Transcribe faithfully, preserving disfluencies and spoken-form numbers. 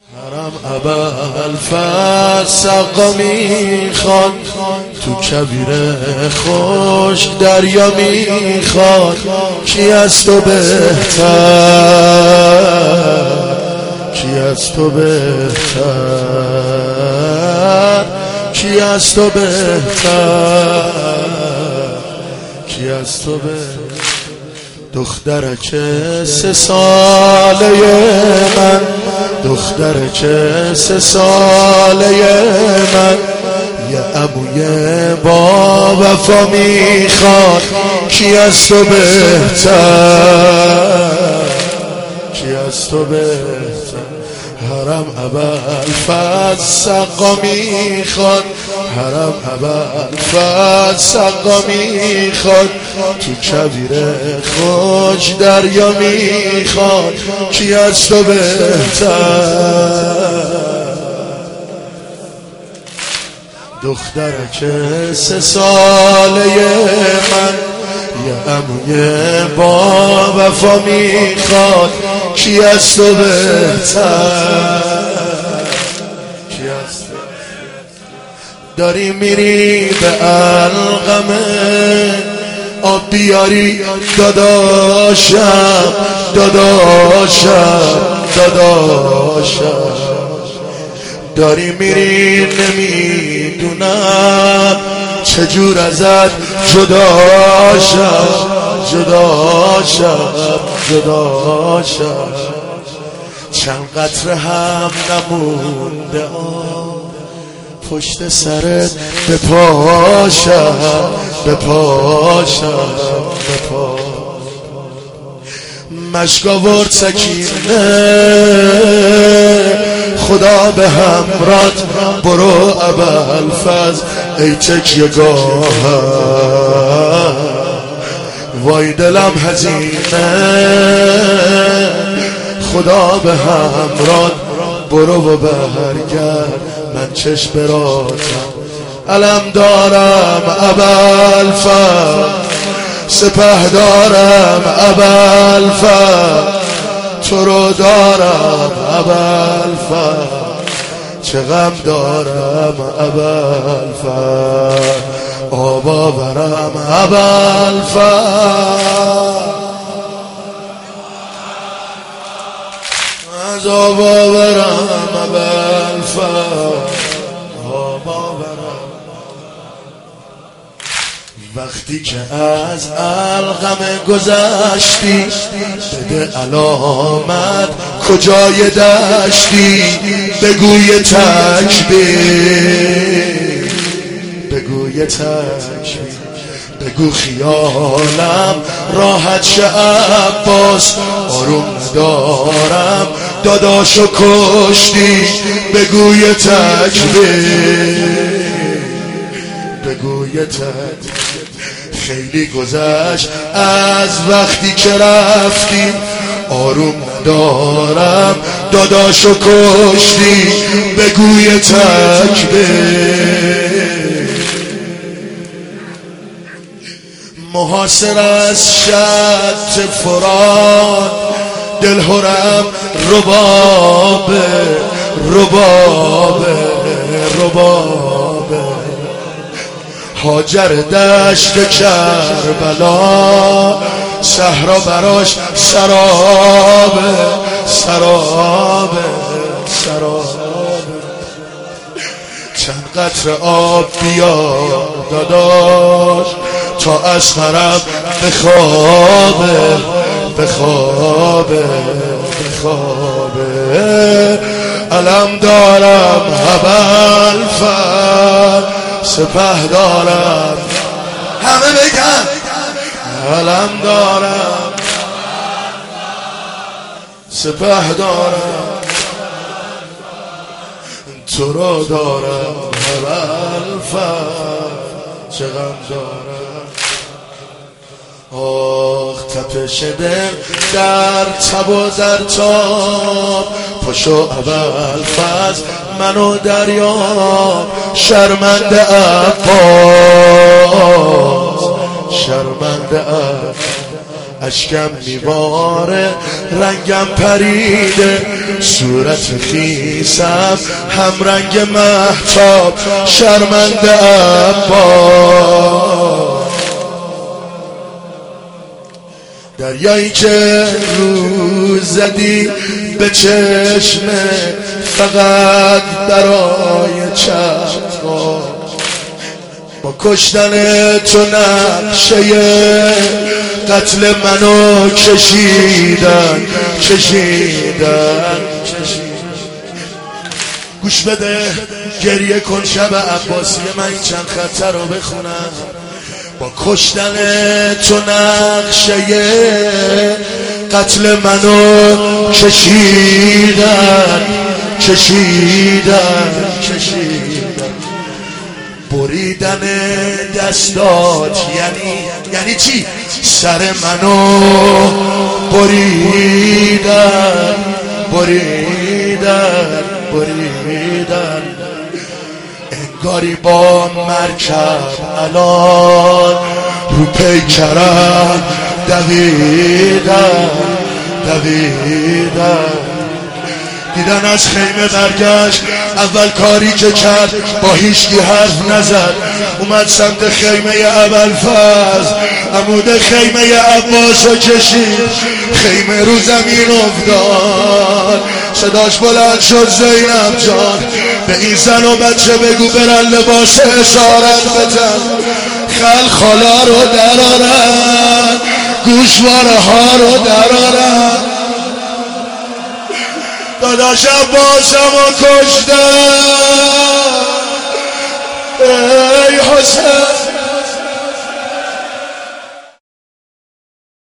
حرم ابوالفضل سقا میخواد، تو کبیر خوش دریا میخواد. کی از تو بهتر، کی از تو بهتر، کی از تو بهتر، کی از تو بهتر. دخترک سه ساله من، دخترک سه ساله من، یه عموی با وفا میخواد. کی از تو بهتر، کی از تو بهتر. حرم ابوالفضل سقا میخواد، حرم ابوالفضل سقا میخواد. تو کبیر خوش دریا میخواد. کی از تو بهتر. دخترک سه ساله من، یه عموی با وفا میخواد. کی از تو بهتر، کی از تو. داری میری به القمه، آب بیاری داداشم، داداشم، داداشم. داری میری نمیدونم چجور ازت جداشم، جداشم، جداشم. چند قطره هم نمونده پشت سرت بپاشم، بپاشم، بپاشم. مشک آورد سکینه، خدا به همرات. برو ابوالفضل ای تکیه گاهم، وای دلم حزینه. خدا به همرات، برو و برگرد، من چشم براتم. علم دارم ابوالفضل، سپه دارم ابوالفضل، تو رو دارم ابوالفضل. چه غم دارم ابوالفضل، آب آورم ابوالفضل، از آب آورم ابوالفضل، آب آورم. وقتی که از القمه گذشتی، بده علامت کجای دشتی. بگوی تکبیر، بگوی تکبیر. بگو خیالم راحت شه عباس، آروم ندارم داداشو کشتی. بگوی تکبیر، بگوی تکبیر. خیلی گذشت از وقتی که رفتی، آروم ندارم داداشو کشتی. بگوی تکبیر. محاصر از شط فرات، دلهرم ربابه، ربابه، ربابه. هاجر دشت کربلا، صحرا براش سرابه، سرابه، سرابه. چند قطره آب بیار داداش، تا از حرم بخوابه، بخوابه، بخوابه. علم دارم ابوالفضل، سپه دارم، همه بگن علم دارم، سپه دارم، تو رو دارم ابوالفضل. چه غم دارم. آخ تپش دل در تب و در تاب، پشو ابوالفضل منو دریاب. شرمنده عباس، شرمنده عباس. اشکم میباره رنگم پریده، صورت خیسم هم رنگ مهتاب، شرمنده عباس. دریایی که روز زدی به چشمه فقط برای چشم، با کشتن تو نقشه قتل منو کشیدن کشیدن گوش بده گریه کن شب عباسی من این چند خطر رو بخونم. با کشتن تو نقشه قتل منو کشیدن کشیدن کشیدن بریدن دستات یعنی یعنی چی؟ سر منو بریدن بریدن بریدن انگاری با مرکب الان رو پیکرم دویدن دویدن. دیدن از خیمه برگشت، اول کاری که کرد با هیچکی حرف نزد، اومد سمت خیمه ابوالفضل، عمود خیمه عباسو کشید، خیمه رو زمین افتاد. صداش بلند شد زینب جان به این زن و بچه بگو برن لباس اسارت بدن، خل خالا رو درارن، گوشواره ها رو درارن. داداش عباسمو کشتن ای حسین.